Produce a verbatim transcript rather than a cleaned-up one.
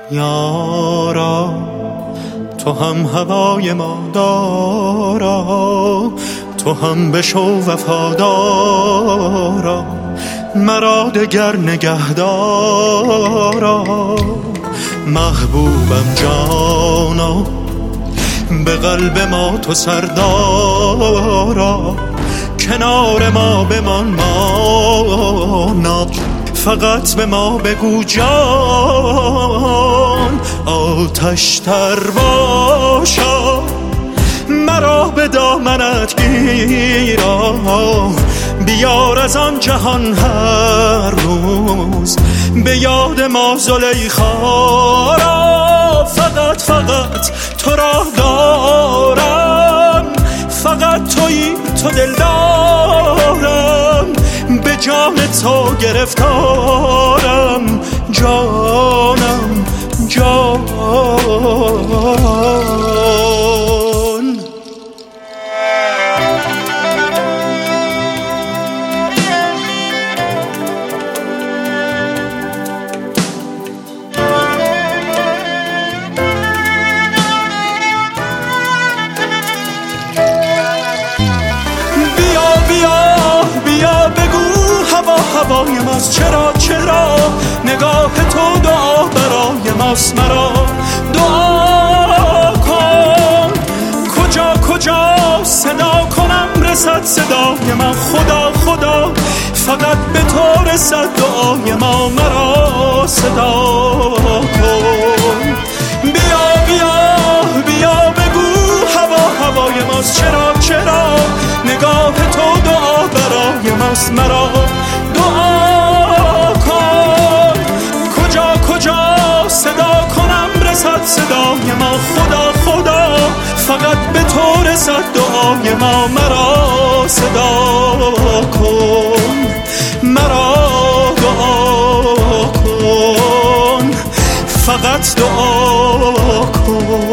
یارا تو هم هوای ما دارا، تو هم بشو وفادارا، مرا دگر نگهدارا. محبوبم جانا به قلب ما تو سردارا، کنار ما بمان مانا، فقط به ما بگو جان. آتش تر باشا مرا به دامنت گیرا، بیار از آن جهان هر روز به یاد ما زلیخا را. فقط فقط تو را دارم، فقط تویی تو دل دارم، به جان تو گرفتارم جانم جان. هوای ماست چرا چرا، نگاه تو دعا برای ماست، مرا دعا کن. کجا کجا صدا کنم رسد صدای ما، خدا خدا فقط به تو رسد دعای ما، مرا صدا کن. بیا بیا بیا بگو هوا هوای ماست چرا چرا، نگاه تو دعا برای ماست، مرا دعا کن. کجا کجا صدا کنم رسد صدای ما، خدا خدا فقط به تو رسد دعای ما، مرا صدا کن، مرا دعا کن، فقط دعا کن.